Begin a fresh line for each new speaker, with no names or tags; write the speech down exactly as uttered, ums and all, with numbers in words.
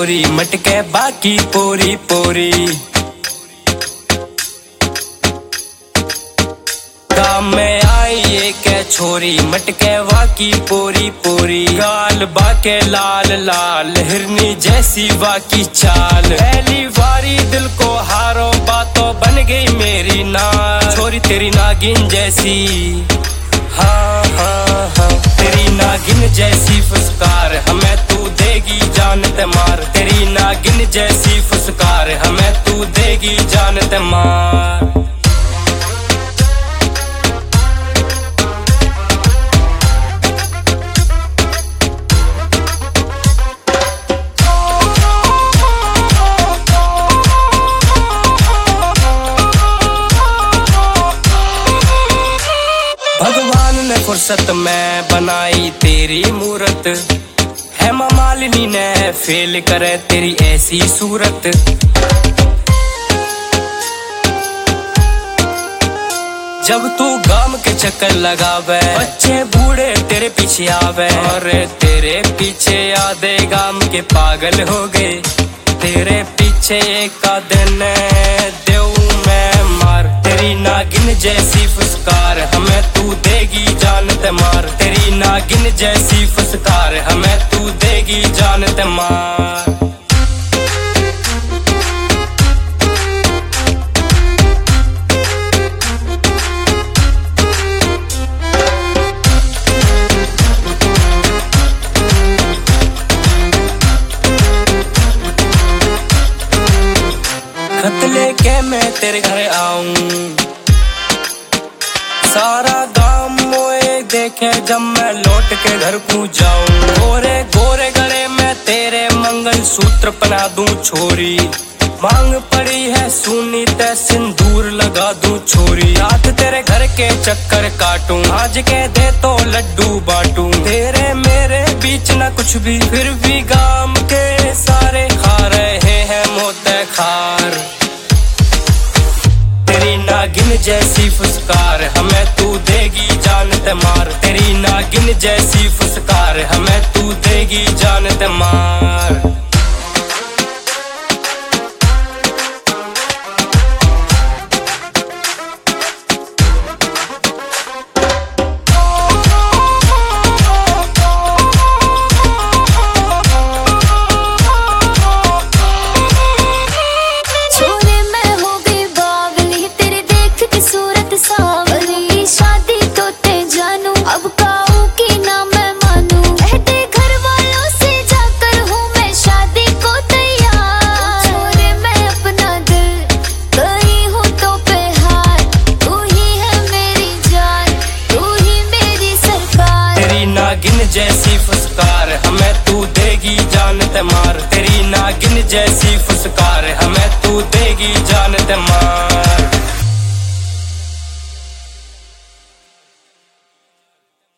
छोरी मटके बाकी पोरी पोरी। काम में आई एक छोरी मटके वाकी पोरी पोरी। गाल बाके लाल लाल हिरनी जैसी वाकी चाल। पहली बारी दिल को हारो बातों बन गई मेरी नाल। छोरी तेरी नागिन जैसी, हाँ हाँ हाँ तेरी नागिन जैसी फुसकार हमें तू देगी जानते मार। तेरी नागिन जैसी फुसकार हमें तू देगी जानते मार। भगवान ने फुर्सत में बनाई तेरी मूरत। हेमा मालिनी ने फेल करे तेरी ऐसी सूरत। जब तू गाम के चक्कर लगावे बच्चे बूढ़े तेरे पीछे आवे। और तेरे पीछे आधे गाम के पागल हो गए। तेरे पीछे एक का दिन देव मैं मार। तेरी नागिन जैसी फुसकार हमें तू देगी जानते मार। तेरी नागिन जैसी फुसकार हमें तू देगी जानते मार। खत लेके मैं तेरे घर आऊं, सारा गांव मोए देखे जब मैं लौट के घर को जाऊं। गोरे गोरे गले में तेरे मंगल सूत्र पहना दूं छोरी। मांग पड़ी है सुनी ते सिंदूर लगा दूं छोरी। रात तेरे घर के चक्कर काटूं, आज के दे तो लड्डू बांटूं। तेरे मेरे बीच ना कुछ भी फिर भी गांव के सारे खा रहे हैं मोते खार। तेरी नागिन जैसी फुसकार हमें तू देगी जानते मार। तेरी नागिन जैसी फुसकार हमें तू देगी जानते मार। नागिन जैसी फुसकार हमें तू देगी जानते मार। तेरी नागिन जैसी फुसकार हमें तू देगी जानते मार।